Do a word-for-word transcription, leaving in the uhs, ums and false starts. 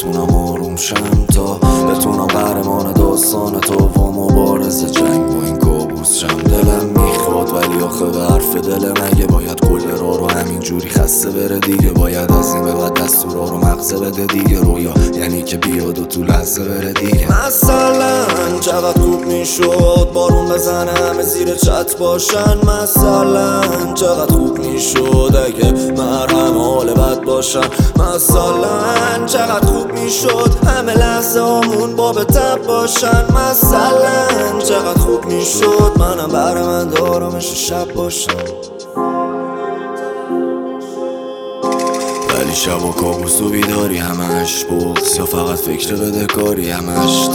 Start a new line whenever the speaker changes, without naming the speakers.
بتونم آروم شم، تا بتونم قهرمان داستان تو و مبارزه جنگ با این کابوس شم. دلم میخواد ولی آخه به حرف دل مگه باید کل را رو همین جوری خسته بره دیگه؟ باید از این به بعد دستورا رو مغزه بده دیگه؟ رویا یعنی که بیاد و تو لحظه بره دیگه. مثلا چقدر خوب میشد بارون بزنه همه زیر چت باشن. مثلا چقدر خوب میشد اگه مرهم حال بد باشن. مثلا چقدر خوب میشد همه لحظه همون باب تب باشن. مثلا چقدر خوب میشد منم بر من آرامش شب باشم. ولی شب و کابوس و بیداری همش بغض، یا فقط فکر بدهکاری همش